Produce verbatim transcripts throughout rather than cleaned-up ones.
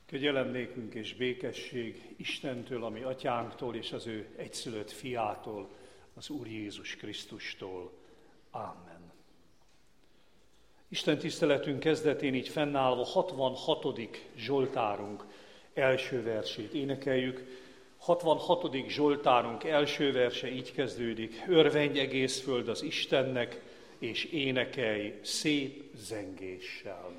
Kegyelem nékünk és békesség Istentől, ami atyánktól és az ő egyszülött fiától, az Úr Jézus Krisztustól. Amen. Isten tiszteletünk kezdetén így fennállva hatvanhatodik Zsoltárunk első versét énekeljük. hatvanhatodik Zsoltárunk első verse így kezdődik: Örvendj egész föld az Istennek, és énekelj szép zengéssel.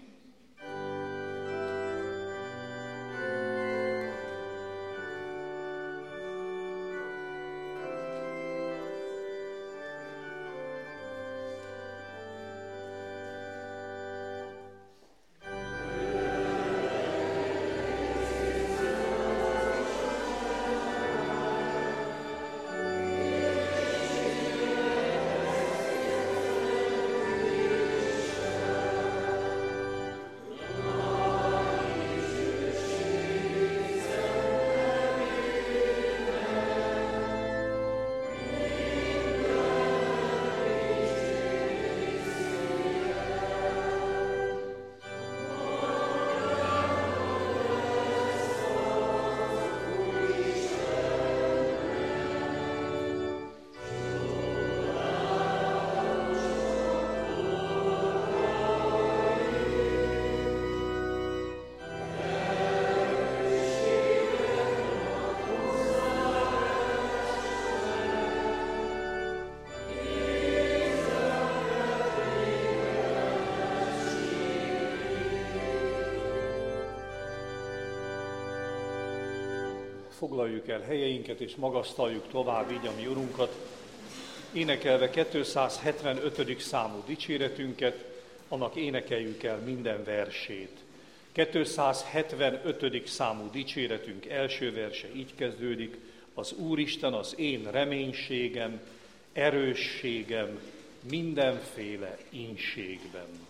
Foglaljuk el helyeinket, és magasztaljuk tovább így a mi Urunkat, énekelve kétszázhetvenötödik számú dicséretünket, annak énekeljük el minden versét. kétszázhetvenötödik számú dicséretünk első verse így kezdődik: Az Úristen az én reménységem, erősségem mindenféle ínségben.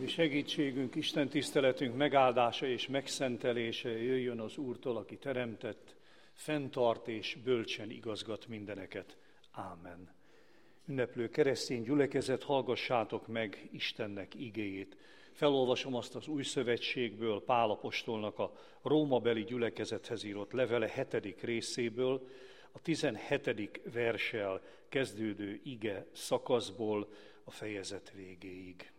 Mi segítségünk, Isten tiszteletünk megáldása és megszentelése jöjjön az Úrtól, aki teremtett, fenntart és bölcsen igazgat mindeneket. Ámen. Ünneplő keresztény gyülekezet, hallgassátok meg Istennek igéjét. Felolvasom azt az Új Szövetségből, Pál apostolnak a rómabeli gyülekezethez írott levele hetedik részéből, a tizenhetedik verssel kezdődő ige szakaszból a fejezet végéig.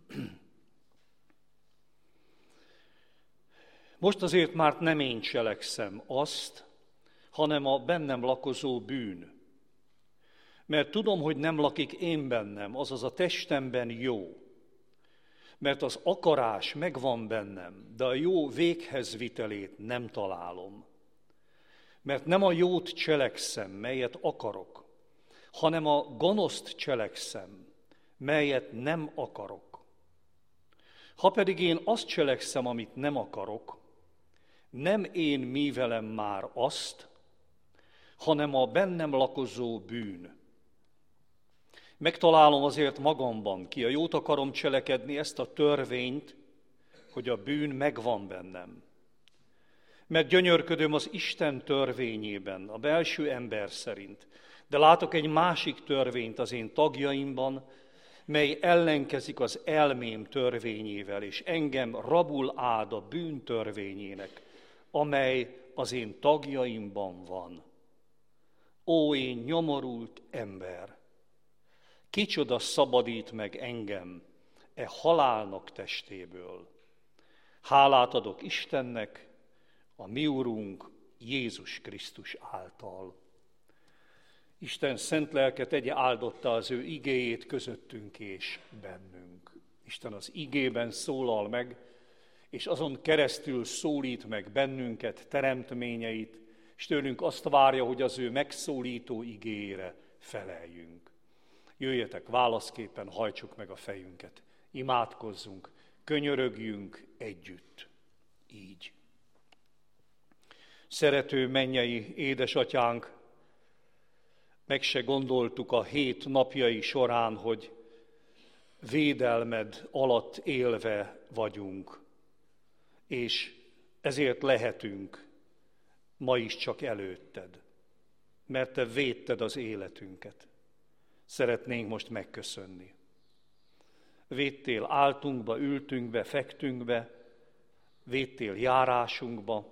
Most azért már nem én cselekszem azt, hanem a bennem lakozó bűn. Mert tudom, hogy nem lakik én bennem, azaz a testemben jó. Mert az akarás megvan bennem, de a jó véghez vitelét nem találom. Mert nem a jót cselekszem, melyet akarok, hanem a gonoszt cselekszem, melyet nem akarok. Ha pedig én azt cselekszem, amit nem akarok, nem én művelem már azt, hanem a bennem lakozó bűn. Megtalálom azért magamban, ki a jót akarom cselekedni, ezt a törvényt, hogy a bűn megvan bennem. Mert gyönyörködöm az Isten törvényében, a belső ember szerint, de látok egy másik törvényt az én tagjaimban, mely ellenkezik az elmém törvényével, és engem rabul áld a bűn törvényének, amely az én tagjaimban van. Ó, én nyomorult ember! Kicsoda szabadít meg engem e halálnak testéből. Hálát adok Istennek, a mi Urunk Jézus Krisztus által. Isten szent lelke tegye áldotta az ő igéjét közöttünk és bennünk. Isten az igében szólal meg, és azon keresztül szólít meg bennünket, teremtményeit, és tőlünk azt várja, hogy az ő megszólító igéjére feleljünk. Jöjjetek, válaszképpen hajtsuk meg a fejünket, imádkozzunk, könyörögjünk együtt. Így. Szerető mennyei édesatyánk, meg se gondoltuk a hét napjai során, hogy védelmed alatt élve vagyunk, és ezért lehetünk ma is csak előtted, mert te védted az életünket. Szeretnénk most megköszönni. Védtél áltunkba, ültünkbe, fektünkbe, védtél járásunkba,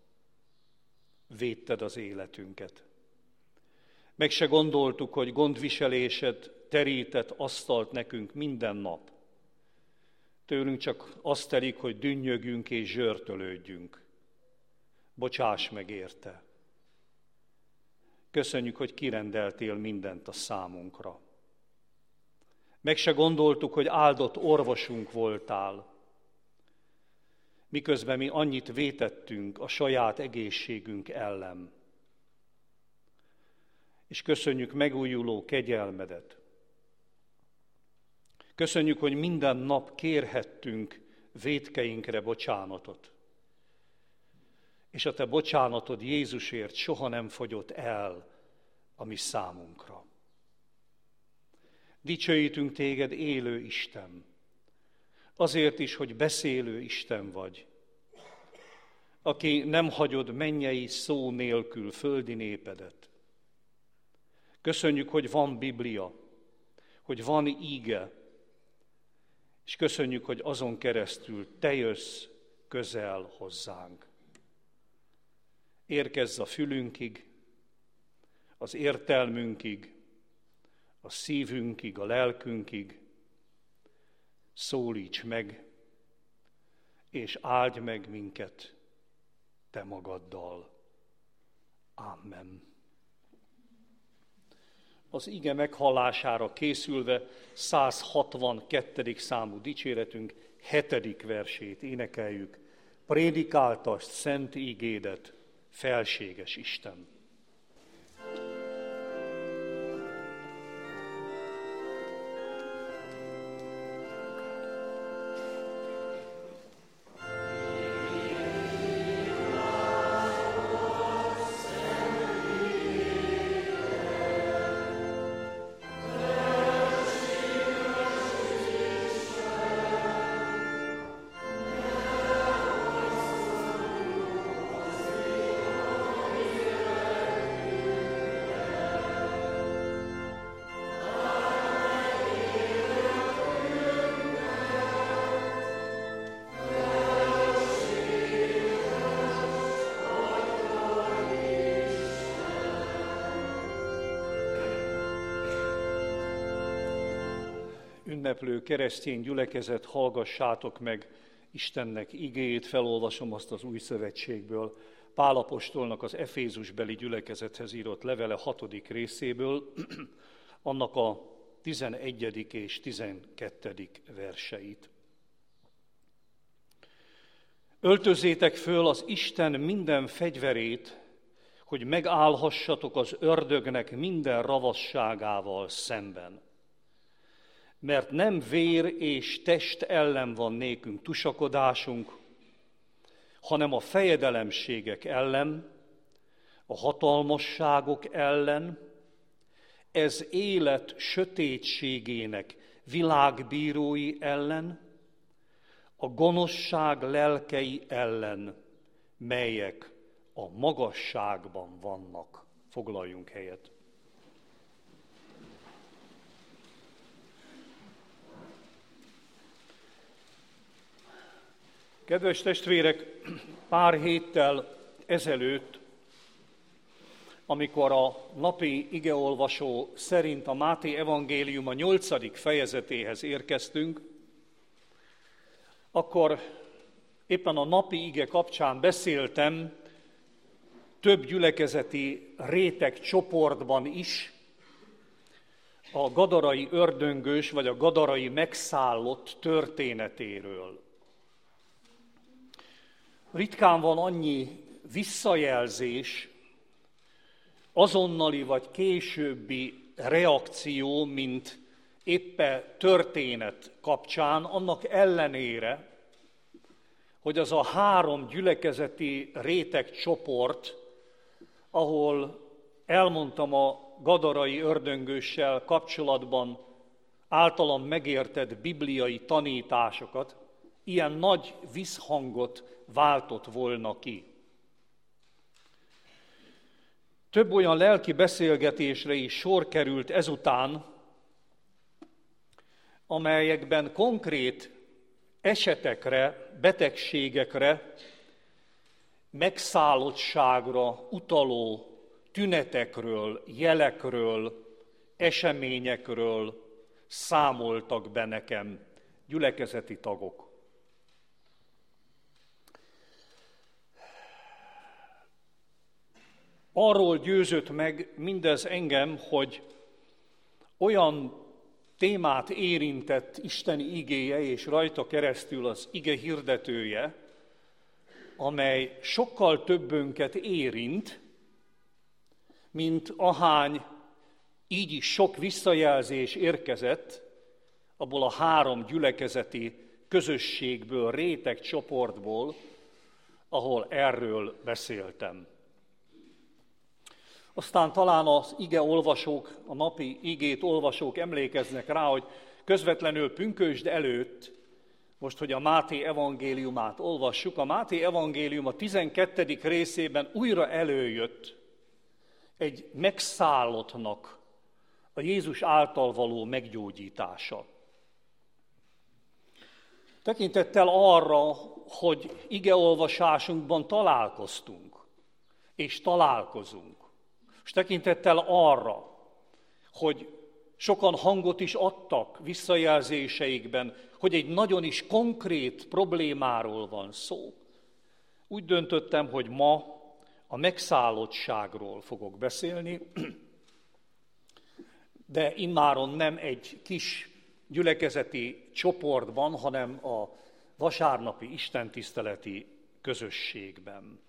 védted az életünket. Meg se gondoltuk, hogy gondviselésed terített asztalt nekünk minden nap. Tőlünk csak azt telik, hogy dünnyögjünk és zsörtölődjünk. Bocsáss meg érte. Köszönjük, hogy kirendeltél mindent a számunkra. Meg se gondoltuk, hogy áldott orvosunk voltál, miközben mi annyit vétettünk a saját egészségünk ellen. És köszönjük megújuló kegyelmedet. Köszönjük, hogy minden nap kérhettünk vétkeinkre bocsánatot. És a te bocsánatod Jézusért soha nem fogyott el a mi számunkra. Dicsőítünk téged, élő Isten, azért is, hogy beszélő Isten vagy, aki nem hagyod mennyei szó nélkül földi népedet. Köszönjük, hogy van Biblia, hogy van íge, és köszönjük, hogy azon keresztül te jössz közel hozzánk. Érkezz a fülünkig, az értelmünkig, a szívünkig, a lelkünkig, szólíts meg, és áldj meg minket te magaddal. Amen. Az ige meghallására készülve száz hatvankettő számú dicséretünk hetedik versét énekeljük. Prédikáltasd szent ígédet, felséges Isten! ünneplő keresztény gyülekezet, hallgassátok meg Istennek igéjét, felolvasom azt az Új Szövetségből, Pál apostolnak az Efézusbeli gyülekezethez írott levele hatodik részéből, annak a tizenegyedik és tizenkettedik verseit. Öltözzétek föl az Isten minden fegyverét, hogy megállhassatok az ördögnek minden ravasságával szemben. Mert nem vér és test ellen van nékünk tusakodásunk, hanem a fejedelemségek ellen, a hatalmasságok ellen, ez élet sötétségének világbírói ellen, a gonoszság lelkei ellen, melyek a magasságban vannak. Foglaljunk helyet. Kedves testvérek, pár héttel ezelőtt, amikor a napi igeolvasó szerint a Máté evangélium a nyolcadik fejezetéhez érkeztünk, akkor éppen a napi ige kapcsán beszéltem több gyülekezeti réteg csoportban is a gadarai ördöngős vagy a gadarai megszállott történetéről. Ritkán van annyi visszajelzés, azonnali vagy későbbi reakció, mint éppen történet kapcsán, annak ellenére, hogy az a három gyülekezeti rétegcsoport, ahol elmondtam a gadarai ördöngőssel kapcsolatban általam megértett bibliai tanításokat, ilyen nagy visszhangot váltott volna ki. Több olyan lelki beszélgetésre is sor került ezután, amelyekben konkrét esetekre, betegségekre, megszállottságra utaló tünetekről, jelekről, eseményekről számoltak be nekem gyülekezeti tagok. Arról győzött meg mindez engem, hogy olyan témát érintett Isteni igéje, és rajta keresztül az ige hirdetője, amely sokkal többünket érint, mint ahány így is sok visszajelzés érkezett abból a három gyülekezeti közösségből, rétegcsoportból, ahol erről beszéltem. Aztán talán az ige olvasók, a napi igét olvasók emlékeznek rá, hogy közvetlenül pünkösd előtt, most, hogy a Máté evangéliumát olvassuk, a Máté evangélium a tizenkettedik részében újra előjött egy megszállottnak a Jézus által való meggyógyítása. Tekintettel arra, hogy igeolvasásunkban találkoztunk, és találkozunk, és tekintettel arra, hogy sokan hangot is adtak visszajelzéseikben, hogy egy nagyon is konkrét problémáról van szó, úgy döntöttem, hogy ma a megszállottságról fogok beszélni, de immáron nem egy kis gyülekezeti csoportban, hanem a vasárnapi istentiszteleti közösségben.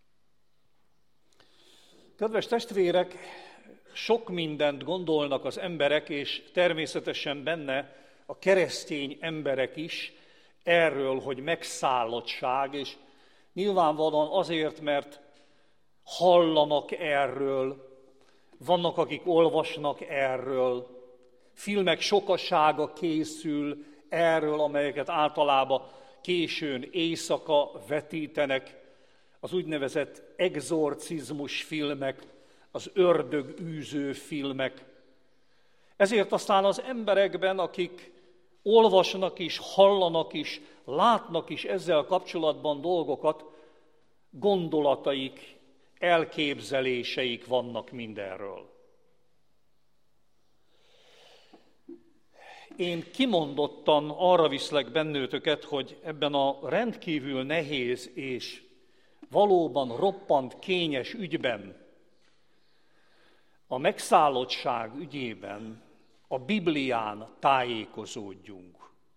Kedves testvérek, sok mindent gondolnak az emberek, és természetesen benne a keresztény emberek is erről, hogy megszállottság, és nyilvánvalóan azért, mert hallanak erről, vannak, akik olvasnak erről, filmek sokasága készül erről, amelyeket általában későn éjszaka vetítenek, az úgynevezett exorcizmus filmek, az ördögűző filmek. Ezért aztán az emberekben, akik olvasnak is, hallanak is, látnak is ezzel kapcsolatban dolgokat, gondolataik, elképzeléseik vannak mindenről. Én kimondottan arra viszlek bennőtöket, hogy ebben a rendkívül nehéz és valóban roppant kényes ügyben, a megszállottság ügyében a Biblián tájékozódjunk.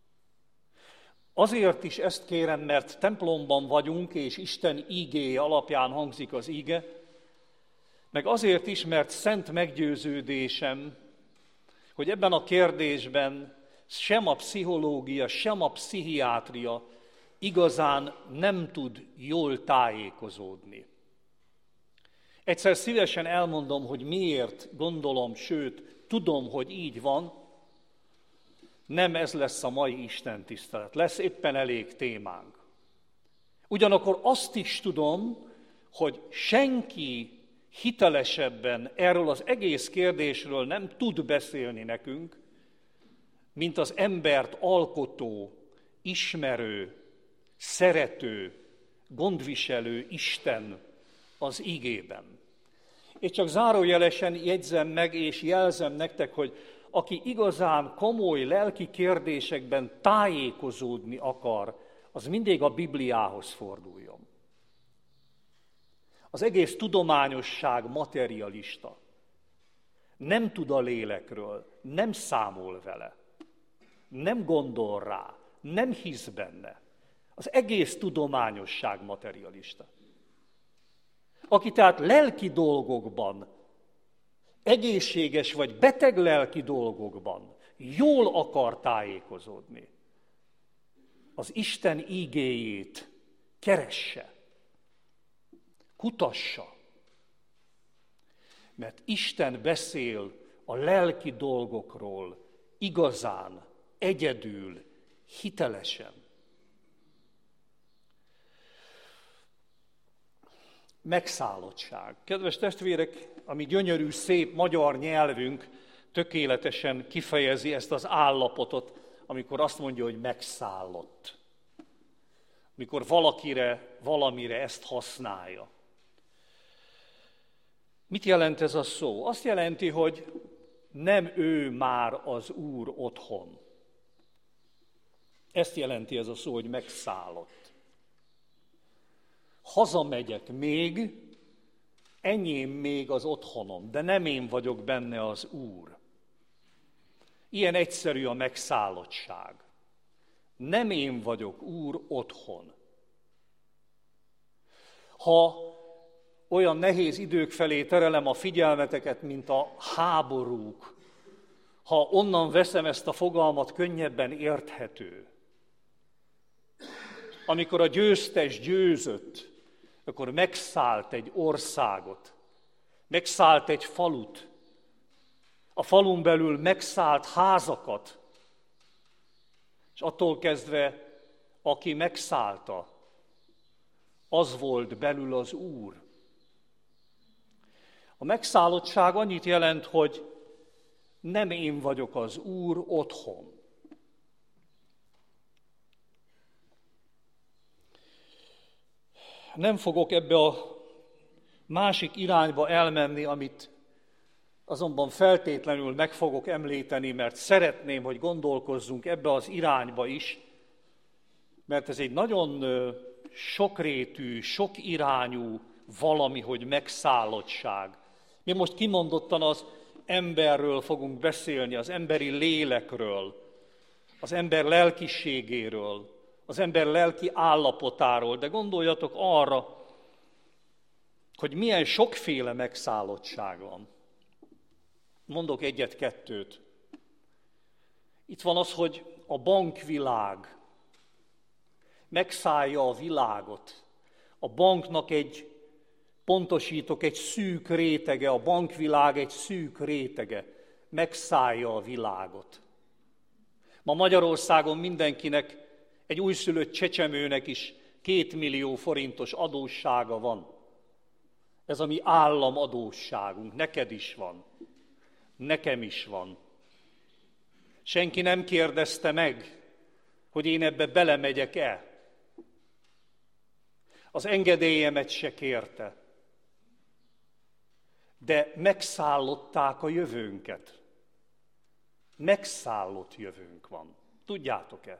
Azért is ezt kérem, mert templomban vagyunk, és Isten ígéje alapján hangzik az íge, meg azért is, mert szent meggyőződésem, hogy ebben a kérdésben sem a pszichológia, sem a pszichiátria igazán nem tud jól tájékozódni. Egyszer szívesen elmondom, hogy miért gondolom, sőt, tudom, hogy így van. Nem ez lesz a mai istentisztelet, lesz éppen elég témánk. Ugyanakkor azt is tudom, hogy senki hitelesebben erről az egész kérdésről nem tud beszélni nekünk, mint az embert alkotó, ismerő, szerető, gondviselő Isten az ígében. És csak zárójelesen jegyzem meg és jelzem nektek, hogy aki igazán komoly lelki kérdésekben tájékozódni akar, az mindig a Bibliához forduljon. Az egész tudományosság materialista. Nem tud a lélekről, nem számol vele, nem gondol rá, nem hisz benne. Az egész tudományosság materialista. Aki tehát lelki dolgokban, egészséges vagy beteg lelki dolgokban jól akar tájékozódni, az Isten ígéjét keresse, kutassa, mert Isten beszél a lelki dolgokról igazán, egyedül, hitelesen. Megszállottság. Kedves testvérek, a mi gyönyörű, szép magyar nyelvünk tökéletesen kifejezi ezt az állapotot, amikor azt mondja, hogy megszállott. Amikor valakire, valamire ezt használja. Mit jelent ez a szó? Azt jelenti, hogy nem ő már az Úr otthon. Ezt jelenti ez a szó, hogy megszállott. Hazamegyek még, enyém még az otthonom, de nem én vagyok benne az Úr. Ilyen egyszerű a megszállottság. Nem én vagyok Úr otthon. Ha olyan nehéz idők felé terelem a figyelmeteket, mint a háborúk, ha onnan veszem ezt a fogalmat, könnyebben érthető. Amikor a győztes győzött, akkor megszállt egy országot, megszállt egy falut, a falun belül megszállt házakat, és attól kezdve, aki megszállta, az volt belül az Úr. A megszállottság annyit jelent, hogy nem én vagyok az Úr otthon. Nem fogok ebbe a másik irányba elmenni, amit azonban feltétlenül meg fogok említeni, mert szeretném, hogy gondolkozzunk ebbe az irányba is, mert ez egy nagyon sokrétű, sokirányú valami, hogy megszállottság. Mi most kimondottan az emberről fogunk beszélni, az emberi lélekről, az ember lelkiségéről, az ember lelki állapotáról, de gondoljatok arra, hogy milyen sokféle megszállottság van. Mondok egyet-kettőt. Itt van az, hogy a bankvilág megszállja a világot. A banknak egy, pontosítok, egy szűk rétege, a bankvilág egy szűk rétege megszállja a világot. Ma Magyarországon mindenkinek, egy újszülött csecsemőnek is két millió forintos adóssága van. Ez a mi államadósságunk, neked is van, nekem is van. Senki nem kérdezte meg, hogy én ebbe belemegyek-e. Az engedélyemet se kérte. De megszállották a jövőnket. megszállott jövőnk van. Tudjátok-e?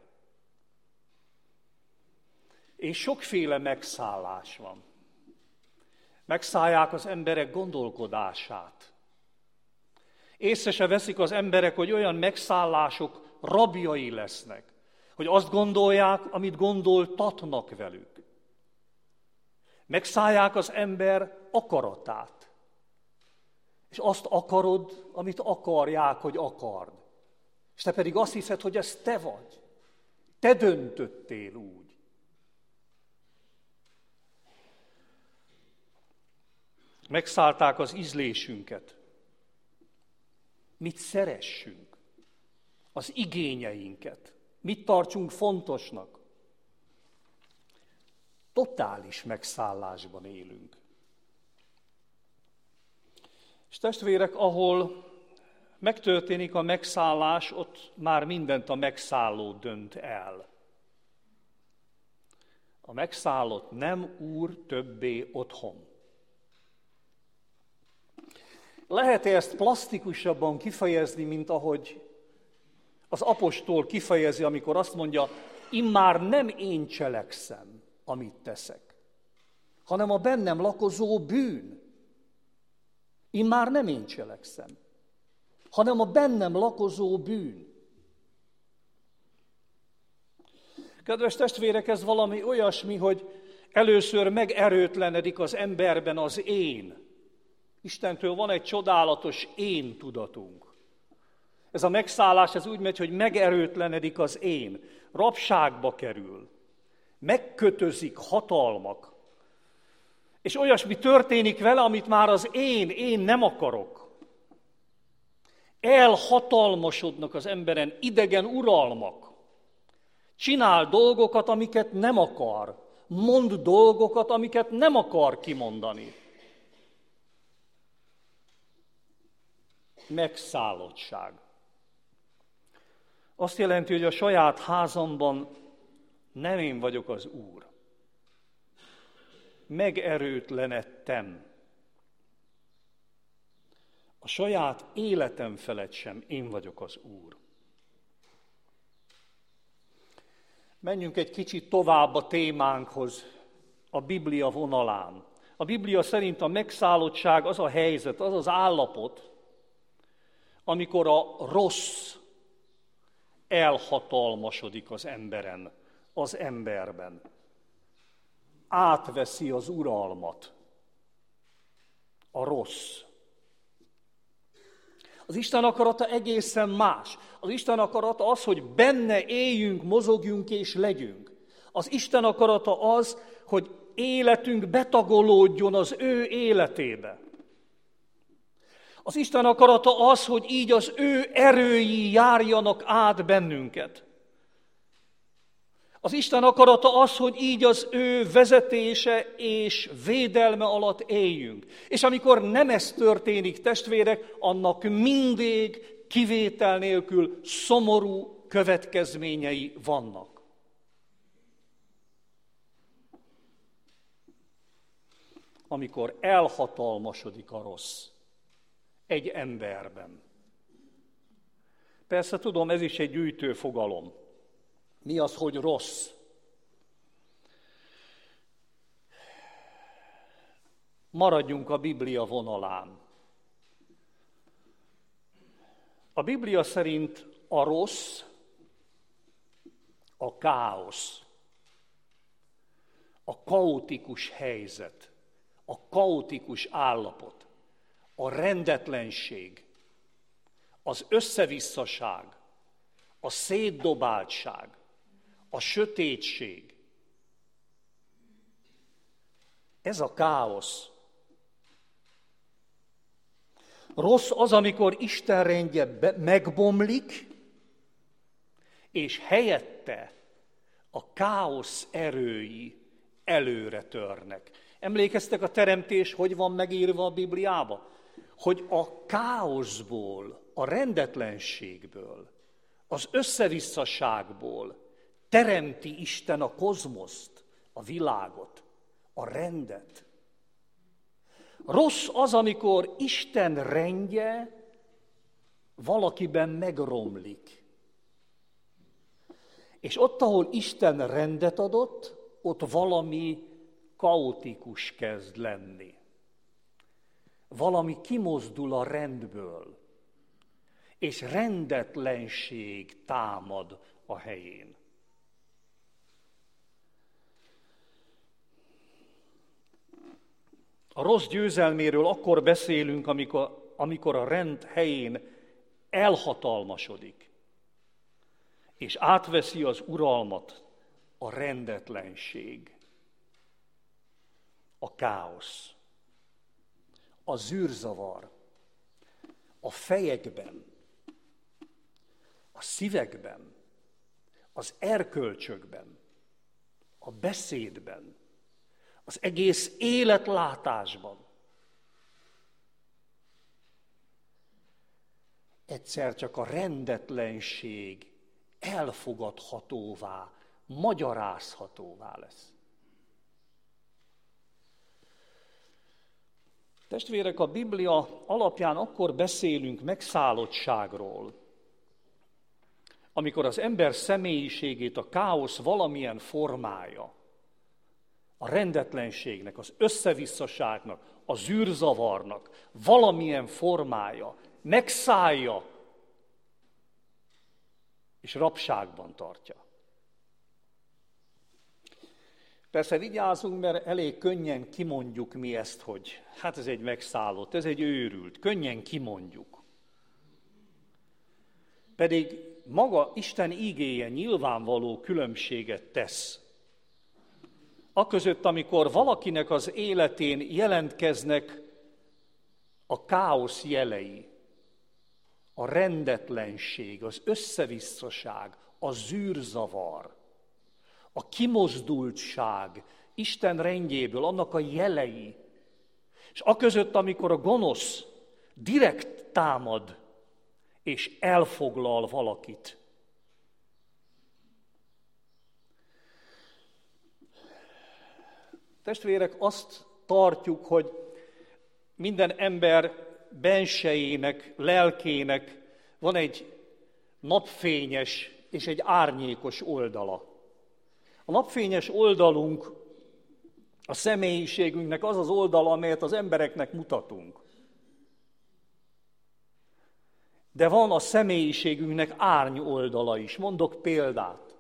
És sokféle megszállás van. Megszállják az emberek gondolkodását. Észre se veszik az emberek, hogy olyan megszállások rabjai lesznek, hogy azt gondolják, amit gondoltatnak velük. Megszállják az ember akaratát. És azt akarod, amit akarják, hogy akard. És te pedig azt hiszed, hogy ez te vagy. Te döntöttél úgy. Megszállták az ízlésünket. Mit szeressünk. Az igényeinket. Mit tartsunk fontosnak. Totális megszállásban élünk. És testvérek, ahol megtörténik a megszállás, ott már mindent a megszálló dönt el. A megszállott nem úr többé otthon. Lehet-e ezt plastikusabban kifejezni, mint ahogy az apostol kifejezi, amikor azt mondja, immár nem én cselekszem, amit teszek, hanem a bennem lakozó bűn. Immár nem én cselekszem, hanem a bennem lakozó bűn. Kedves testvérek, ez valami olyasmi, hogy először megerőtlenedik az emberben az én. Istentől van egy csodálatos én tudatunk. Ez a megszállás, ez úgy megy, hogy megerőtlenedik az én. Rabságba kerül. Megkötözik hatalmak. És olyasmi történik vele, amit már az én, én nem akarok. Elhatalmasodnak az emberen idegen uralmak. Csinál dolgokat, amiket nem akar. Mond dolgokat, amiket nem akar kimondani. Megszállottság. Azt jelenti, hogy a saját házamban nem én vagyok az úr. Megerőtlenedtem. A saját életem felett sem én vagyok az úr. Menjünk egy kicsit tovább a témánkhoz, a Biblia vonalán. A Biblia szerint a megszállottság az a helyzet, az az állapot, amikor a rossz elhatalmasodik az emberen, az emberben. Átveszi az uralmat. A rossz. Az Isten akarata egészen más. Az Isten akarata az, hogy benne éljünk, mozogjunk és legyünk. Az Isten akarata az, hogy életünk betagolódjon az ő életébe. Az Isten akarata az, hogy így az ő erői járjanak át bennünket. Az Isten akarata az, hogy így az ő vezetése és védelme alatt éljünk. És amikor nem ez történik, testvérek, annak mindig kivétel nélkül szomorú következményei vannak. Amikor elhatalmasodik a rossz egy emberben. Persze tudom, ez is egy gyűjtő fogalom. Mi az, hogy rossz? Maradjunk a Biblia vonalán. A Biblia szerint a rossz, a káosz, a kaotikus helyzet, a kaotikus állapot, a rendetlenség, az összevisszaság, a szétdobáltság, a sötétség. Ez a káosz. Rossz az, amikor Isten rendje megbomlik, és helyette a káosz erői előre törnek. Emlékeztek a teremtés, hogy van megírva a Bibliába? Hogy a káoszból, a rendetlenségből, az összevisszaságból teremti Isten a kozmoszt, a világot, a rendet. Rossz az, amikor Isten rendje valakiben megromlik. És ott, ahol Isten rendet adott, ott valami kaotikus kezd lenni. Valami kimozdul a rendből, és rendetlenség támad a helyén. A rossz győzelméről akkor beszélünk, amikor, amikor a rend helyén elhatalmasodik, és átveszi az uralmat a rendetlenség, a káosz, a zűrzavar, a fejekben, a szívekben, az erkölcsökben, a beszédben, az egész életlátásban. Egyszer csak a rendetlenség elfogadhatóvá, magyarázhatóvá lesz. Testvérek, a Biblia alapján akkor beszélünk megszállottságról, amikor az ember személyiségét a káosz valamilyen formája, a rendetlenségnek, az összevisszaságnak, a zűrzavarnak valamilyen formája megszállja, és rabságban tartja. Persze vigyázzunk, mert elég könnyen kimondjuk mi ezt, hogy hát ez egy megszállott, ez egy őrült, könnyen kimondjuk. Pedig maga Isten ígéje nyilvánvaló különbséget tesz. Aközött, amikor valakinek az életén jelentkeznek a káosz jelei, a rendetlenség, az összevisszaság, a zűrzavar, a kimozdultság Isten rendjéből, annak a jelei. És aközött, amikor a gonosz direkt támad és elfoglal valakit. Testvérek, azt tartjuk, hogy minden ember bensejének, lelkének van egy napfényes és egy árnyékos oldala. A napfényes oldalunk, a személyiségünknek az az oldala, amelyet az embereknek mutatunk. De van a személyiségünknek árny oldala is. Mondok példát.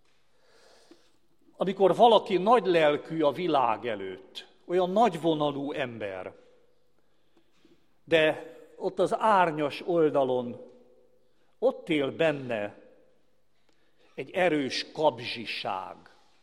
Amikor valaki nagy lelkű a világ előtt, olyan nagyvonalú ember, de ott az árnyas oldalon, ott él benne egy erős kabzsiság.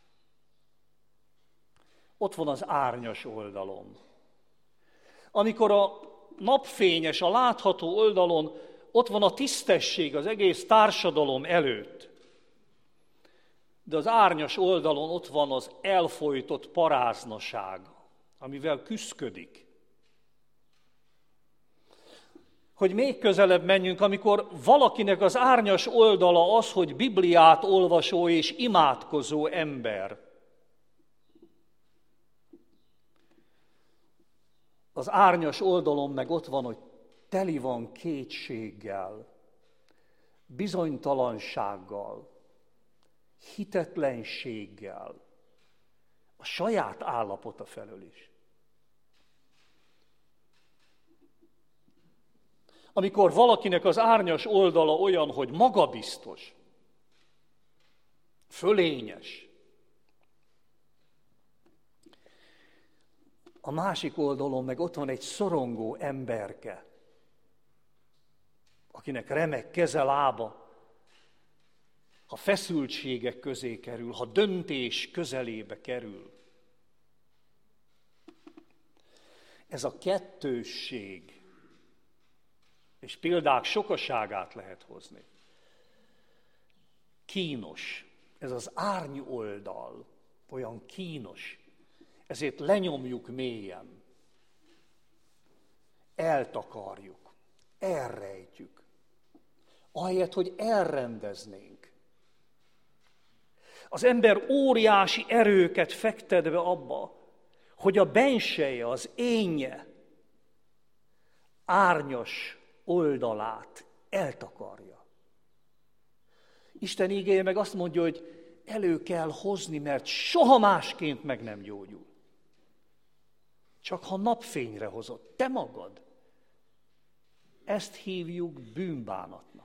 Ott van az árnyas oldalon. Amikor a napfényes, a látható oldalon ott van a tisztesség az egész társadalom előtt, de az árnyas oldalon ott van az elfojtott paráznaság, amivel küszködik. Hogy még közelebb menjünk, amikor valakinek az árnyas oldala az, hogy Bibliát olvasó és imádkozó ember. Az árnyas oldalon meg ott van, hogy teli van kétséggel, bizonytalansággal, hitetlenséggel, a saját állapota felől is. Amikor valakinek az árnyas oldala olyan, hogy magabiztos, fölényes, a másik oldalon meg ott van egy szorongó emberke, akinek remek keze, lába, ha feszültségek közé kerül, ha döntés közelébe kerül. Ez a kettősség, és példák sokaságát lehet hozni. Kínos, ez az árny oldal, olyan kínos, ezért lenyomjuk mélyen, eltakarjuk, elrejtjük, ahelyett, hogy elrendeznénk. Az ember óriási erőket fektet be abba, hogy a benseje, az énje árnyas oldalát eltakarja. Isten igéje meg azt mondja, hogy elő kell hozni, mert soha másként meg nem gyógyul. Csak ha napfényre hozod, te magad. Ezt hívjuk bűnbánatnak.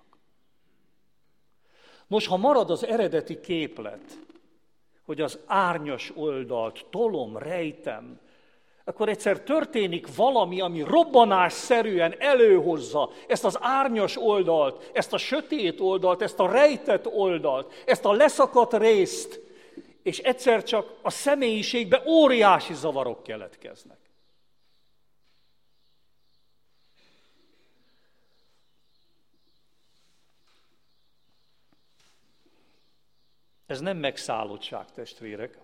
Nos, ha marad az eredeti képlet, hogy az árnyas oldalt tolom, rejtem, akkor egyszer történik valami, ami robbanásszerűen előhozza ezt az árnyas oldalt, ezt a sötét oldalt, ezt a rejtett oldalt, ezt a leszakadt részt, és egyszer csak a személyiségbe óriási zavarok keletkeznek. Ez nem megszállottság, testvérek,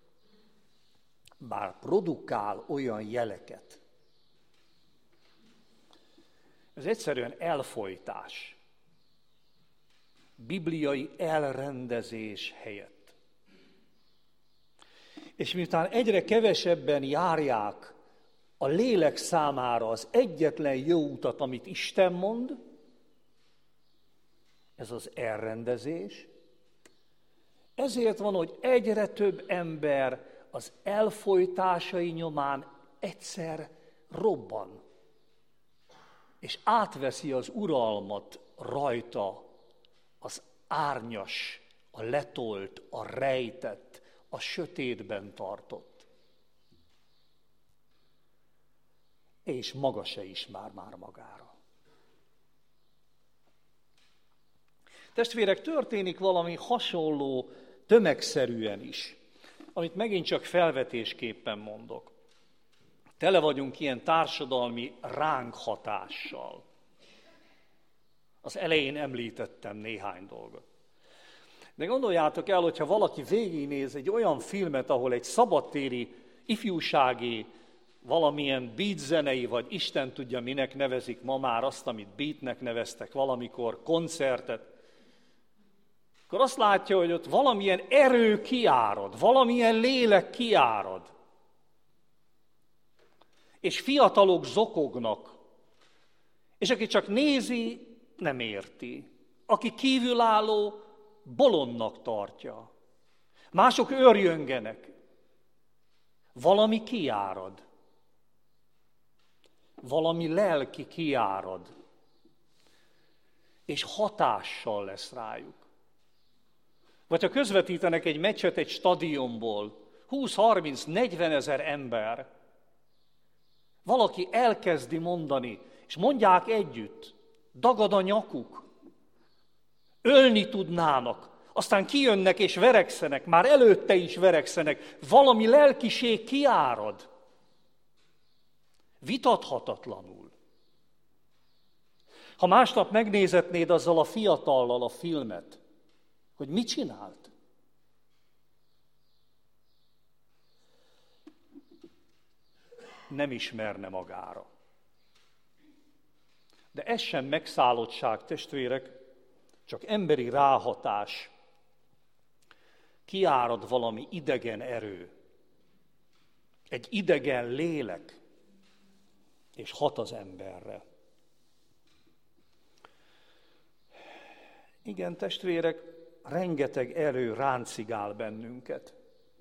bár produkál olyan jeleket. Ez egyszerűen elfojtás, bibliai elrendezés helyett. És miután egyre kevesebben járják a lélek számára az egyetlen jó utat, amit Isten mond, ez az elrendezés, ezért van, hogy egyre több ember az elfojtásai nyomán egyszer robban, és átveszi az uralmat rajta az árnyas, a letolt, a rejtett, a sötétben tartott. És maga se ismer már magára. Testvérek, történik valami hasonló tömegszerűen is, amit megint csak felvetésképpen mondok. Tele vagyunk ilyen társadalmi ránkhatással. Az elején említettem néhány dolgot. De gondoljátok el, hogyha valaki végignéz egy olyan filmet, ahol egy szabadtéri, ifjúsági, valamilyen beat zenei, vagy Isten tudja minek nevezik ma már azt, amit beatnek neveztek valamikor, koncertet, akkor azt látja, hogy ott valamilyen erő kiárad, valamilyen lélek kiárad. És fiatalok zokognak, és aki csak nézi, nem érti. Aki kívülálló, bolondnak tartja. Mások őrjöngenek. Valami kiárad. Valami lelki kiárad. És hatással lesz rájuk. Vagy ha közvetítenek egy meccset egy stadionból, húsz, harminc, negyven ezer ember, valaki elkezdi mondani, és mondják együtt, dagad a nyakuk, ölni tudnának, aztán kijönnek és verekszenek, már előtte is verekszenek, valami lelkiség kiárad, vitathatatlanul. Ha másnap megnézetnéd azzal a fiatallal a filmet, hogy mit csinált? Nem ismerne magára. De ez sem megszállottság, testvérek, csak emberi ráhatás. Kiárad valami idegen erő, egy idegen lélek, és hat az emberre. Igen, testvérek, rengeteg erő ráncigál bennünket.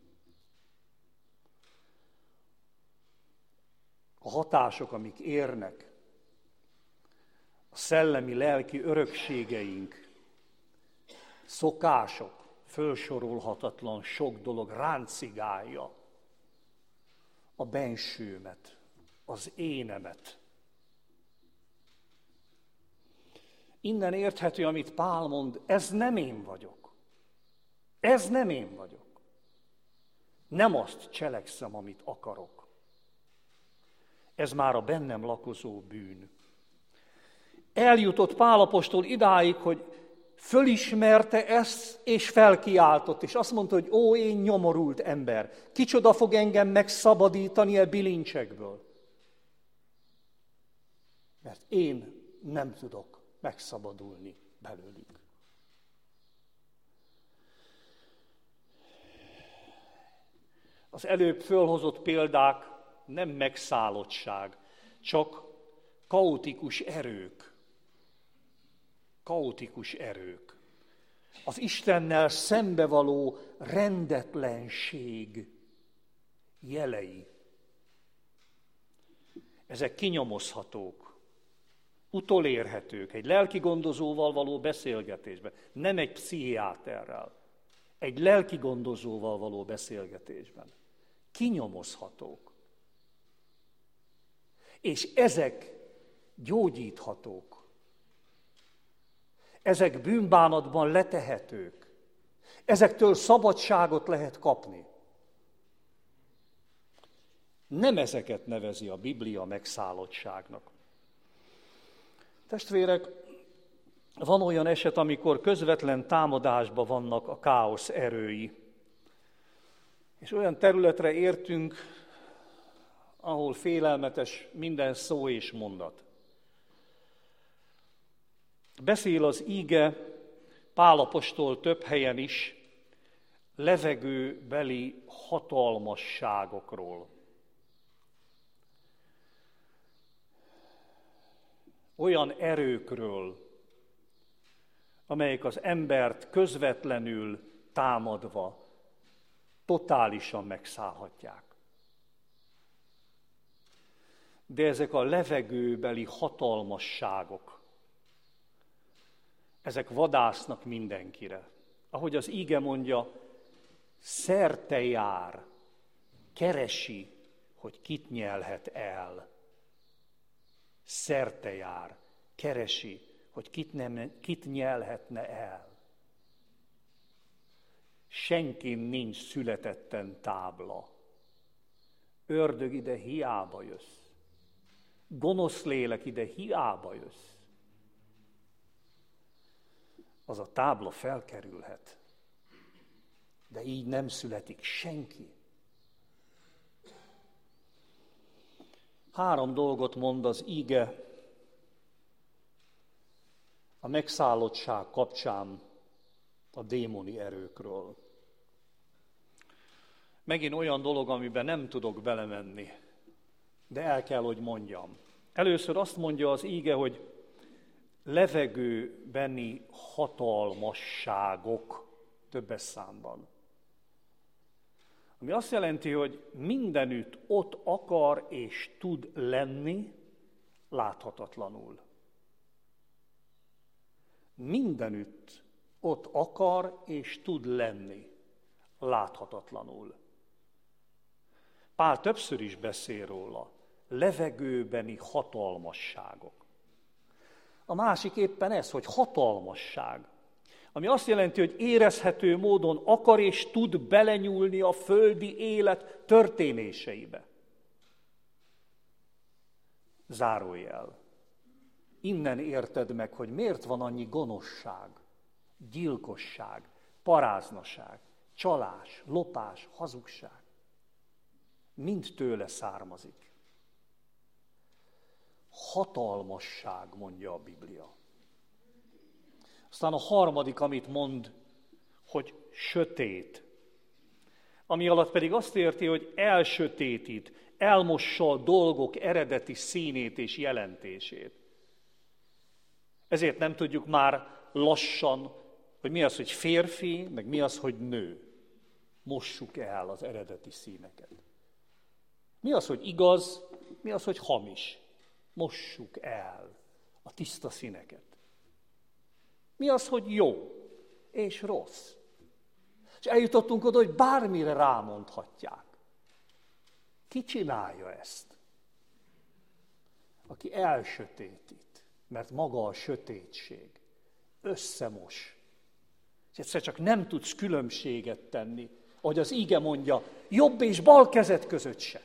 A hatások, amik érnek, a szellemi, lelki örökségeink, szokások, fölsorolhatatlan sok dolog ráncigálja a bensőmet, az énemet. Innen érthető, amit Pál mond, ez nem én vagyok. Ez nem én vagyok. Nem azt cselekszem, amit akarok. Ez már a bennem lakozó bűn. Eljutott Pál apostol idáig, hogy fölismerte ezt, és felkiáltott, és azt mondta, hogy ó, én nyomorult ember, kicsoda fog engem megszabadítani a bilincsekből? Mert én nem tudok megszabadulni belőlük. Az előbb fölhozott példák nem megszállottság, csak kaotikus erők. kaotikus erők, az Istennel szembevaló rendetlenség jelei. Ezek kinyomozhatók, utolérhetők egy lelki gondozóval való beszélgetésben, nem egy pszichiáterrel, egy lelki gondozóval való beszélgetésben. Kinyomozhatók. És ezek gyógyíthatók. Ezek bűnbánatban letehetők. Ezektől szabadságot lehet kapni. Nem ezeket nevezi a Biblia megszállottságnak. Testvérek, van olyan eset, amikor közvetlen támadásban vannak a káosz erői. És olyan területre értünk, ahol félelmetes minden szó és mondat. Beszél az íge Pál apostol több helyen is levegőbeli hatalmasságokról. Olyan erőkről, amelyek az embert közvetlenül támadva totálisan megszállhatják. De ezek a levegőbeli hatalmasságok, ezek vadásznak mindenkire. Ahogy az íge mondja, szerte jár, keresi, hogy kit nyelhet el. Szerte jár, keresi, hogy kit, nem, kit nyelhetne el. Senkin nincs születetten tábla. Ördög, ide hiába jössz. Gonosz lélek, ide hiába jössz. Az a tábla felkerülhet, de így nem születik senki. Három dolgot mond az íge a megszállottság kapcsán a démoni erőkről. Megint olyan dolog, amiben nem tudok belemenni, de el kell, hogy mondjam. Először azt mondja az íge, hogy levegőbeni hatalmasságok többes számban. Ami azt jelenti, hogy mindenütt ott akar és tud lenni láthatatlanul. Mindenütt ott akar és tud lenni láthatatlanul. Pál többször is beszél róla, levegőbeni hatalmasságok. A másik éppen ez, hogy hatalmasság, ami azt jelenti, hogy érezhető módon akar és tud belenyúlni a földi élet történéseibe. Zárójel. Innen érted meg, hogy miért van annyi gonoszság, gyilkosság, paráznaság, csalás, lopás, hazugság. Mind tőle származik. Hatalmasság, mondja a Biblia. Aztán a harmadik, amit mond, hogy sötét. Ami alatt pedig azt érti, hogy elsötétít, elmossa a dolgok eredeti színét és jelentését. Ezért nem tudjuk már lassan, hogy mi az, hogy férfi, meg mi az, hogy nő. Mossuk el az eredeti színeket. Mi az, hogy igaz, mi az, hogy hamis. Mossuk el a tiszta színeket. Mi az, hogy jó és rossz? És eljutottunk oda, hogy bármire rámondhatják. Ki csinálja ezt? Aki elsötétít, mert maga a sötétség összemos. És egyszer csak nem tudsz különbséget tenni, ahogy az íge mondja, jobb és bal kezed között se.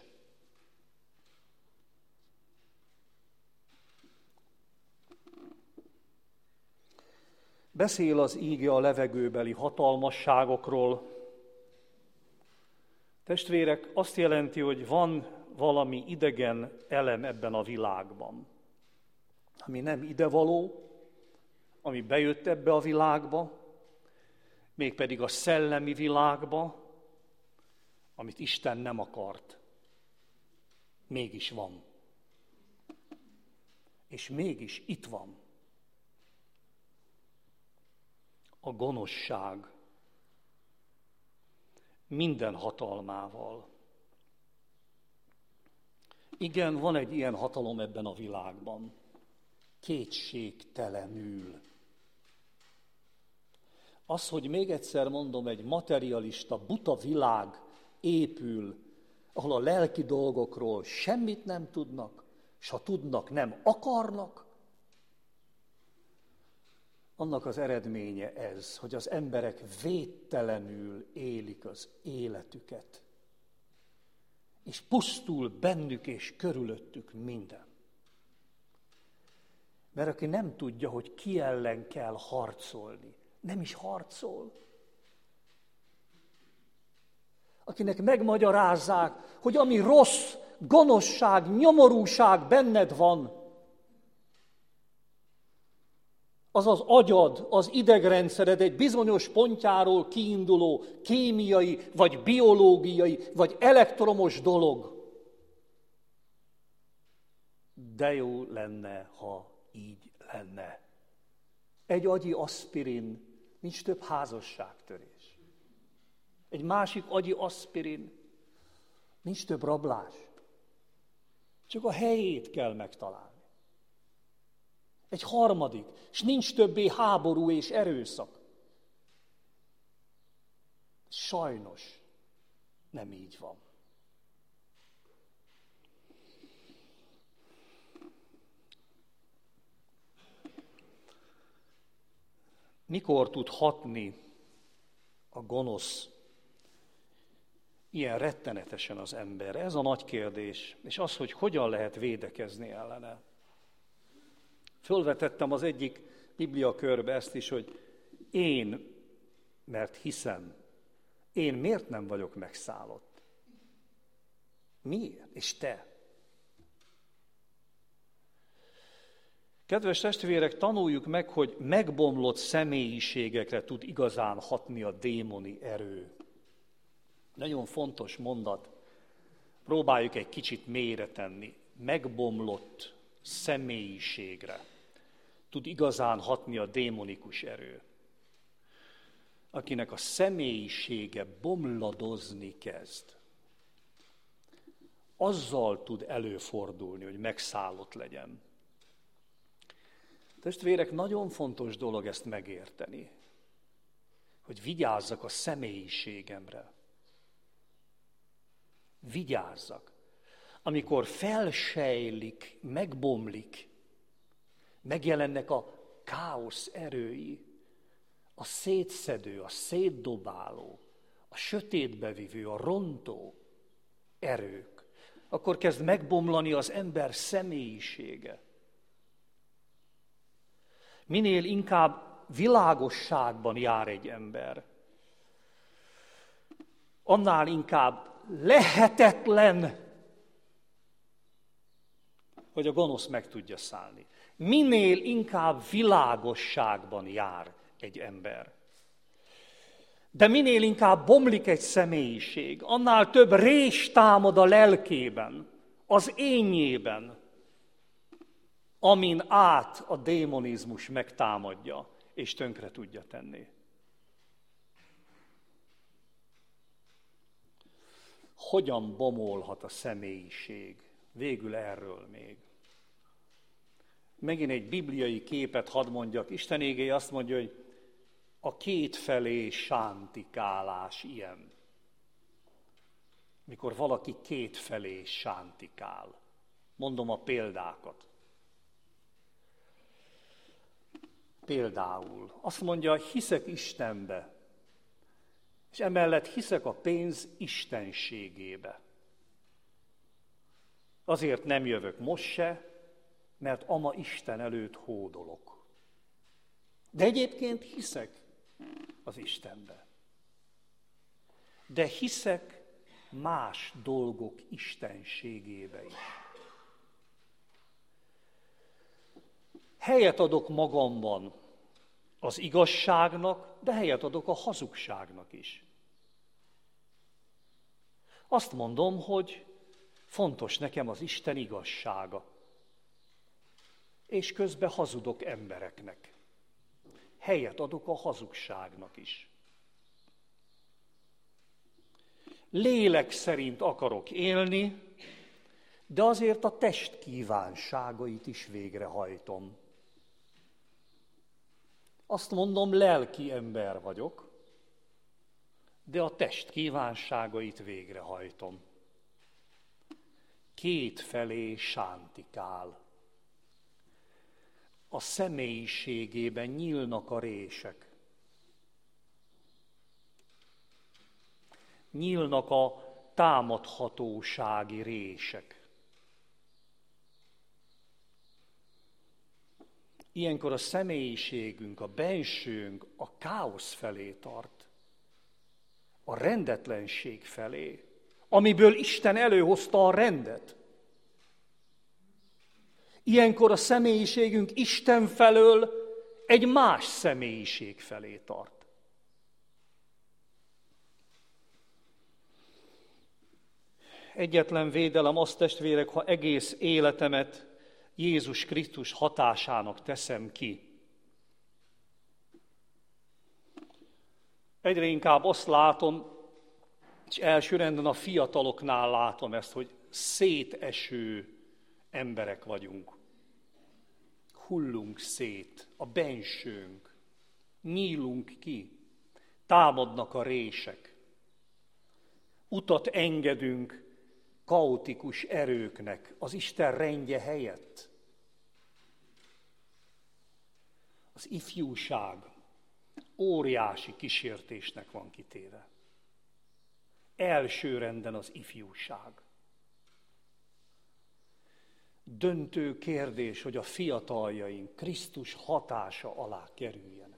Beszél az íge a levegőbeli hatalmasságokról. Testvérek, azt jelenti, hogy van valami idegen elem ebben a világban, ami nem idevaló, ami bejött ebbe a világba, mégpedig a szellemi világba, amit Isten nem akart. Mégis van. És mégis itt van. a gonoszság minden hatalmával. Igen, van egy ilyen hatalom ebben a világban. Kétségtelenül. Az, hogy még egyszer mondom, egy materialista, buta világ épül, ahol a lelki dolgokról semmit nem tudnak, s ha tudnak, nem akarnak, annak az eredménye ez, hogy az emberek védtelenül élik az életüket, és pusztul bennük és körülöttük minden. Mert aki nem tudja, hogy ki ellen kell harcolni, nem is harcol. Akinek megmagyarázzák, hogy ami rossz, gonoszság, nyomorúság benned van, az az agyad, az idegrendszered egy bizonyos pontjáról kiinduló kémiai, vagy biológiai, vagy elektromos dolog. De jó lenne, ha így lenne. Egy agyi aspirin, nincs több házasságtörés. Egy másik agyi aspirin, nincs több rablás. Csak a helyét kell megtalálni. Egy harmadik, és nincs többé háború és erőszak. Sajnos nem így van. Mikor tud hatni a gonosz ilyen rettenetesen az ember? Ez a nagy kérdés, és az, hogy hogyan lehet védekezni ellene. Fölvetettem az egyik bibliakörbe ezt is, hogy én, mert hiszem, én miért nem vagyok megszállott? Miért? És te? Kedves testvérek, tanuljuk meg, hogy megbomlott személyiségekre tud igazán hatni a démoni erő. Nagyon fontos mondat. Próbáljuk egy kicsit mélyre tenni. Megbomlott személyiségre tud igazán hatni a démonikus erő. Akinek a személyisége bomladozni kezd, azzal tud előfordulni, hogy megszállott legyen. Testvérek, nagyon fontos dolog ezt megérteni, hogy vigyázzak a személyiségemre. Vigyázzak. Amikor felsejlik, megbomlik, megjelennek a káosz erői, a szétszedő, a szétdobáló, a sötétbevivő, a rontó erők, akkor kezd megbomlani az ember személyisége. Minél inkább világosságban jár egy ember, annál inkább lehetetlen, hogy a gonosz meg tudja szállni. Minél inkább világosságban jár egy ember. De minél inkább bomlik egy személyiség, annál több rés támad a lelkében, az énjében, amin át a démonizmus megtámadja, és tönkre tudja tenni. Hogyan bomolhat a személyiség? Végül erről még. Megint egy bibliai képet hadd mondjak. Isten igéje azt mondja, hogy a kétfelé sántikálás ilyen. Mikor valaki kétfelé sántikál. Mondom a példákat. Például azt mondja, hiszek Istenbe, és emellett hiszek a pénz istenségébe. Azért nem jövök most se, mert ama Isten előtt hódolok. De egyébként hiszek az Istenbe. De hiszek más dolgok istenségébe is. Helyet adok magamban az igazságnak, de helyet adok a hazugságnak is. Azt mondom, hogy fontos nekem az Isten igazsága. És közben hazudok embereknek. helyet adok a hazugságnak is. Lélek szerint akarok élni, de azért a test kívánságait is végrehajtom. Azt mondom, lelki ember vagyok, de a test kívánságait végrehajtom. Kétfelé sántikál. A személyiségében nyílnak a rések. Nyílnak a támadhatósági rések. Ilyenkor a személyiségünk, a bensőnk a káosz felé tart, a rendetlenség felé, amiből Isten előhozta a rendet. Ilyenkor a személyiségünk Isten felől egy más személyiség felé tart. Egyetlen védelem az, testvérek, ha egész életemet Jézus Krisztus hatásának teszem ki. Egyre inkább azt látom, és elsőrendben a fiataloknál látom ezt, hogy széteső emberek vagyunk. Hullunk szét, a bensőnk, nyílunk ki, támadnak a rések. Utat engedünk kaotikus erőknek az Isten rendje helyett. Az ifjúság óriási kísértésnek van kitéve. Elsőrenden az ifjúság. Döntő kérdés, hogy a fiataljaink Krisztus hatása alá kerüljenek.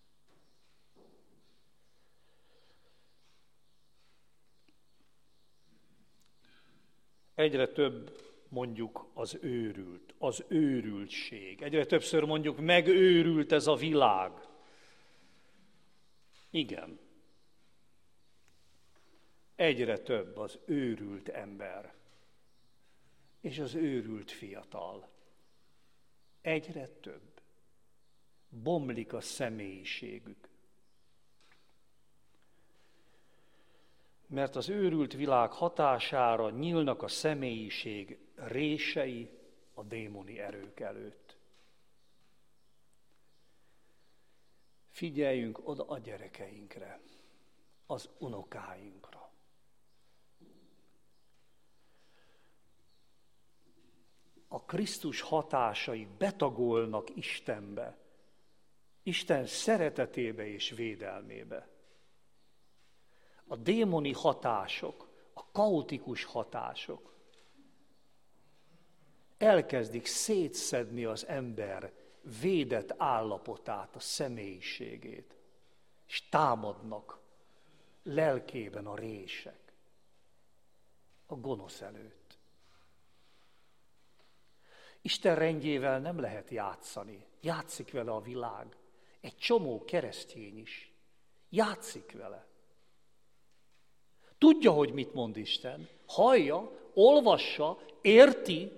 Egyre több mondjuk az őrült, az őrültség. Egyre többször mondjuk megőrült ez a világ. Igen. Egyre több az őrült ember. És az őrült fiatal. Egyre több. Bomlik a személyiségük. Mert az őrült világ hatására nyílnak a személyiség rései a démoni erők előtt. Figyeljünk oda a gyerekeinkre, az unokáinkra. A Krisztus hatásai betagolnak Istenbe, Isten szeretetébe és védelmébe. A démoni hatások, a kaotikus hatások elkezdik szétszedni az ember védett állapotát, a személyiségét, és támadnak lelkében a rések a gonosz előtt. Isten rendjével nem lehet játszani. Játszik vele a világ. Egy csomó keresztény is. Játszik vele. Tudja, hogy mit mond Isten. Hallja, olvassa, érti,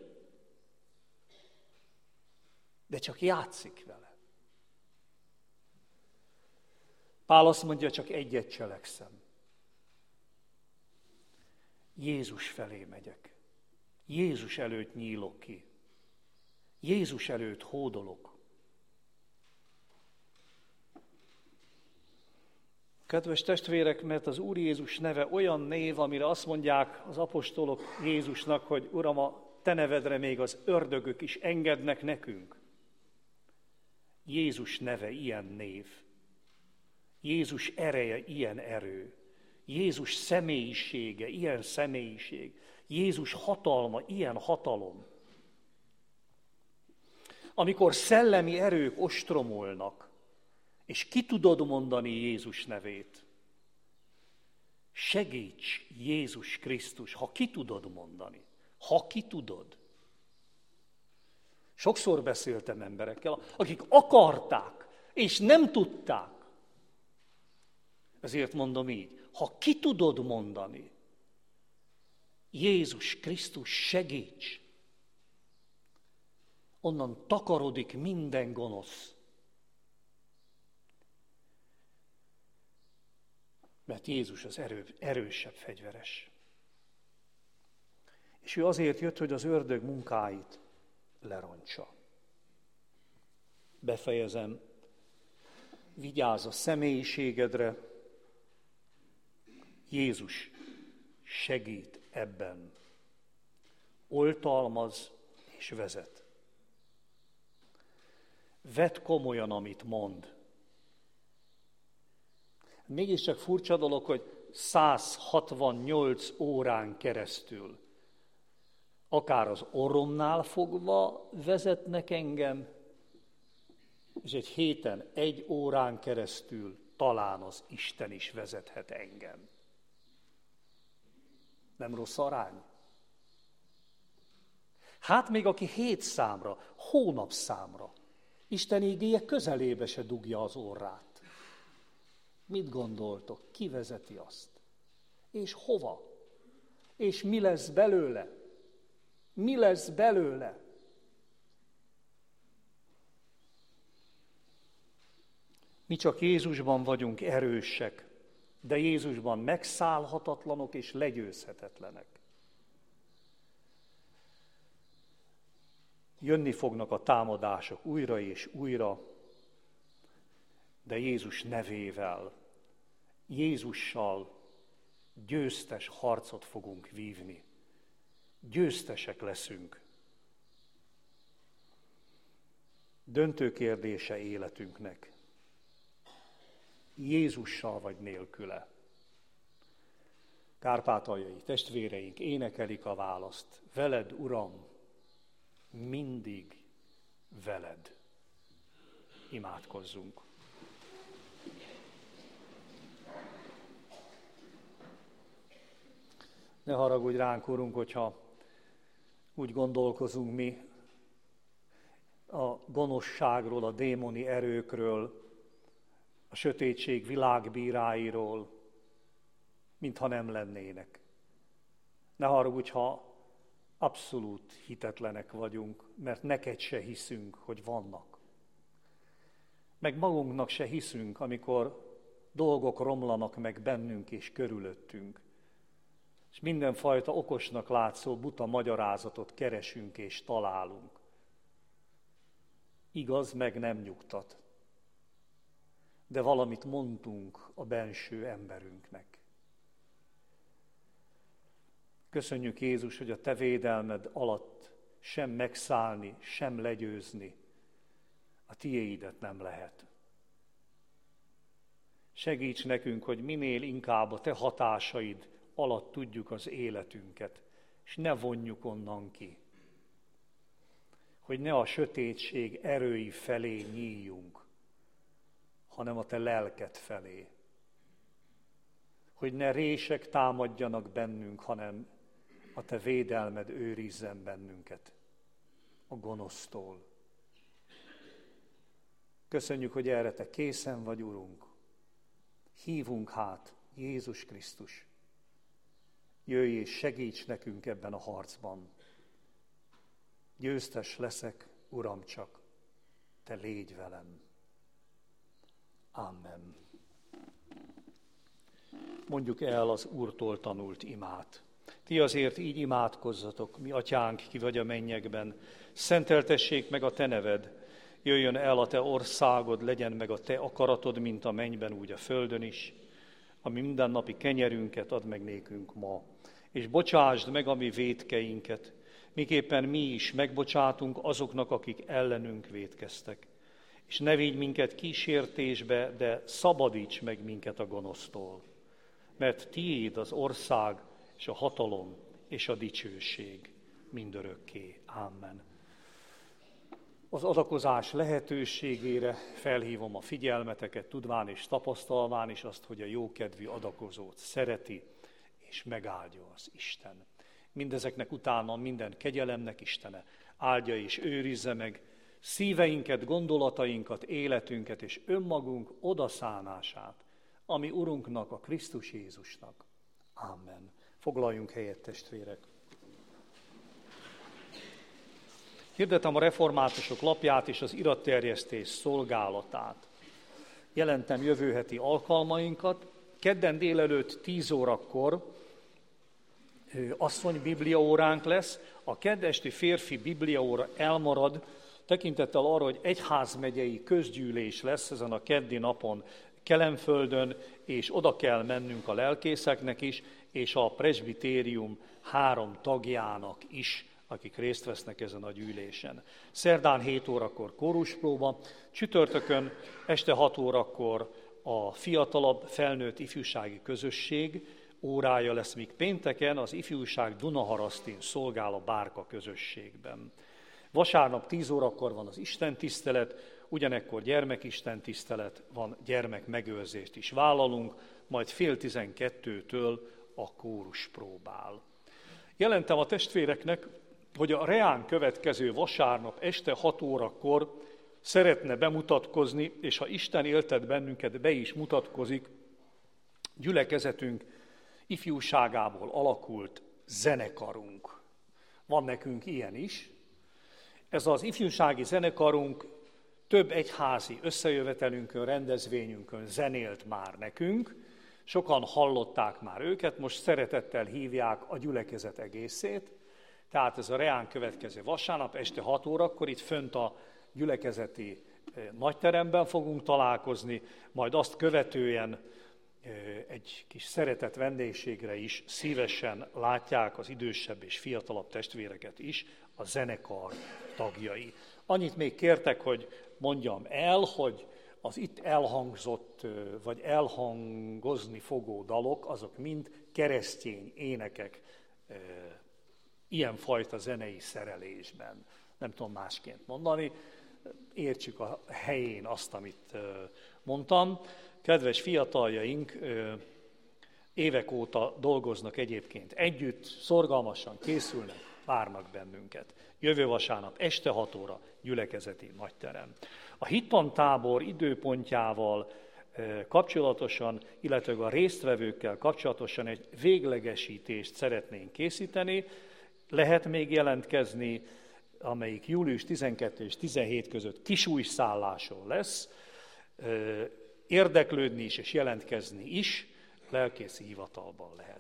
de csak játszik vele. Pál azt mondja, csak egyet cselekszem. Jézus felé megyek. Jézus előtt nyílok ki. Jézus előtt hódolok. Kedves testvérek, mert az Úr Jézus neve olyan név, amire azt mondják az apostolok Jézusnak, hogy Uram, a te nevedre még az ördögök is engednek nekünk. Jézus neve ilyen név. Jézus ereje ilyen erő. Jézus személyisége ilyen személyiség. Jézus hatalma ilyen hatalom. Amikor szellemi erők ostromolnak, és ki tudod mondani Jézus nevét, segíts Jézus Krisztus, ha ki tudod mondani, ha ki tudod. Sokszor beszéltem emberekkel, akik akarták, és nem tudták. Ezért mondom így, ha ki tudod mondani, Jézus Krisztus segíts, onnan takarodik minden gonosz. Mert Jézus az erő, erősebb fegyveres. És ő azért jött, hogy az ördög munkáit lerontsa. Befejezem, vigyázz a személyiségedre, Jézus segít ebben. Oltalmaz és vezet. Vedd komolyan, amit mond. Mégiscsak furcsa dolog, hogy száz hatvannyolc órán keresztül, akár az orromnál fogva vezetnek engem, és egy héten, egy órán keresztül talán az Isten is vezethet engem. Nem rossz arány? Hát még aki hét számra, hónapszámra, Isten igéje közelébe se dugja az orrát. Mit gondoltok? Ki vezeti azt? És hova? És mi lesz belőle? Mi lesz belőle? Mi csak Jézusban vagyunk erősek, de Jézusban megszállhatatlanok és legyőzhetetlenek. Jönni fognak a támadások újra és újra, de Jézus nevével, Jézussal győztes harcot fogunk vívni. Győztesek leszünk. Döntő kérdése életünknek. Jézussal vagy nélküle? Kárpátaljai testvéreink énekelik a választ. Veled, Uram, mindig veled. Imádkozzunk. Ne haragudj ránk, Urunk, hogyha úgy gondolkozunk mi a gonoszságról, a démoni erőkről, a sötétség világbíráiról, mintha nem lennének. Ne haragudj, ha abszolút hitetlenek vagyunk, mert neked se hiszünk, hogy vannak. Meg magunknak se hiszünk, amikor dolgok romlanak meg bennünk és körülöttünk. És mindenfajta okosnak látszó buta magyarázatot keresünk és találunk. Igaz, meg nem nyugtat. De valamit mondtunk a benső emberünknek. Köszönjük, Jézus, hogy a te védelmed alatt sem megszállni, sem legyőzni a tiéidet nem lehet. Segíts nekünk, hogy minél inkább a te hatásaid alatt tudjuk az életünket, és ne vonjuk onnan ki. Hogy ne a sötétség erői felé nyíljunk, hanem a te lelked felé. Hogy ne rések támadjanak bennünk, hanem a te védelmed őrizzen bennünket a gonosztól. Köszönjük, hogy erre te készen vagy, Urunk. Hívunk hát, Jézus Krisztus. Jöjj és segíts nekünk ebben a harcban. Győztes leszek, Uram, csak te légy velem. Amen. Mondjuk el az Úrtól tanult imát. Ti azért így imádkozzatok, mi atyánk, ki vagy a mennyekben, szenteltessék meg a te neved, jöjjön el a te országod, legyen meg a te akaratod, mint a mennyben, úgy a földön is. A mi mindennapi kenyerünket add meg nékünk ma, és bocsásd meg a mi vétkeinket, miképpen mi is megbocsátunk azoknak, akik ellenünk vétkeztek. És ne vigy minket kísértésbe, de szabadíts meg minket a gonosztól. Mert tiéd az ország, és a hatalom, és a dicsőség mindörökké. Amen. Az adakozás lehetőségére felhívom a figyelmeteket, tudván és tapasztalván is azt, hogy a jókedvű adakozót szereti, és megáldja az Isten. Mindezeknek utána minden kegyelemnek Istene áldja és őrizze meg szíveinket, gondolatainkat, életünket és önmagunk odaszánását, ami Urunknak, a Krisztus Jézusnak. Amen. Foglaljunk helyet, testvérek. Hirdetem a reformátusok lapját és az iratterjesztés szolgálatát. Jelentem jövő heti alkalmainkat. Kedden délelőtt tíz órakor asszony bibliaóránk lesz, a keddesti férfi bibliaóra elmarad, tekintettel arra, hogy egyházmegyei közgyűlés lesz ezen a keddi napon Kelenföldön, és oda kell mennünk a lelkészeknek is, és a presbitérium három tagjának is, akik részt vesznek ezen a gyűlésen. Szerdán hét órakor kóruspróba, csütörtökön este hat órakor a fiatalabb felnőtt ifjúsági közösség órája lesz, míg pénteken az ifjúság Dunaharasztin szolgál a Bárka közösségben. Vasárnap tíz órakor van az istentisztelet, ugyanekkor gyermekistentisztelet van, gyermekmegőrzést is vállalunk, majd fél tizenkettőtől a kórus próbál. Jelentem a testvéreknek, hogy a reán következő vasárnap este hat órakor szeretne bemutatkozni, és ha Isten éltet bennünket, be is mutatkozik, gyülekezetünk ifjúságából alakult zenekarunk. Van nekünk ilyen is. Ez az ifjúsági zenekarunk több egyházi összejövetelünkön, rendezvényünkön zenélt már nekünk, sokan hallották már őket, most szeretettel hívják a gyülekezet egészét, tehát ez a reán következő vasárnap este hat órakor itt fönt a gyülekezeti nagyteremben fogunk találkozni, majd azt követően egy kis szeretett vendégségre is szívesen látják az idősebb és fiatalabb testvéreket is, a zenekar tagjai. Annyit még kértek, hogy mondjam el, hogy az itt elhangzott, vagy elhangozni fogó dalok, azok mind keresztény énekek ilyenfajta zenei szerelésben. Nem tudom másként mondani, értsük a helyén azt, amit mondtam. Kedves fiataljaink évek óta dolgoznak egyébként együtt, szorgalmasan készülnek, várnak bennünket. Jövő vasárnap este hat óra gyülekezeti nagyterem. A hittantábor időpontjával kapcsolatosan, illetve a résztvevőkkel kapcsolatosan egy véglegesítést szeretnénk készíteni. Lehet még jelentkezni, amelyik július tizenkettő és tizenhét között kisújszálláson lesz, érdeklődni is és jelentkezni is, lelkészi hivatalban lehet.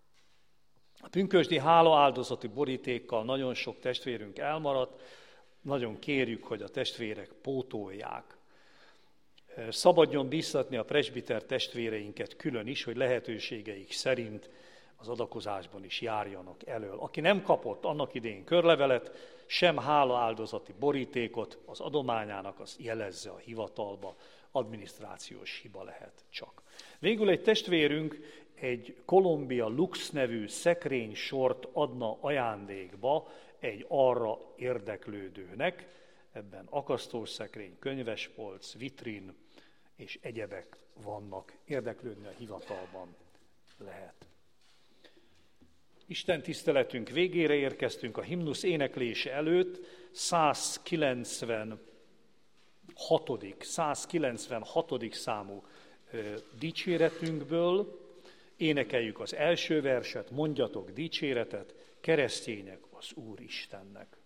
A pünkösdi hálaáldozati borítékkal nagyon sok testvérünk elmaradt, nagyon kérjük, hogy a testvérek pótolják. Szabadjon bíztatni a presbiter testvéreinket külön is, hogy lehetőségeik szerint az adakozásban is járjanak elől. Aki nem kapott annak idején körlevelet, sem hálaáldozati borítékot, az adományának az jelezze a hivatalba, adminisztrációs hiba lehet csak. Végül egy testvérünk egy Columbia Lux nevű szekrénysort adna ajándékba egy arra érdeklődőnek, ebben akasztószekrény, könyvespolc, vitrin és egyebek vannak, érdeklődni a hivatalban lehet. Isten tiszteletünk végére érkeztünk, a himnusz éneklése előtt százkilencvenhatodik számú ö, dicséretünkből énekeljük az első verset, mondjatok dicséretet, keresztények az Úr Istennek.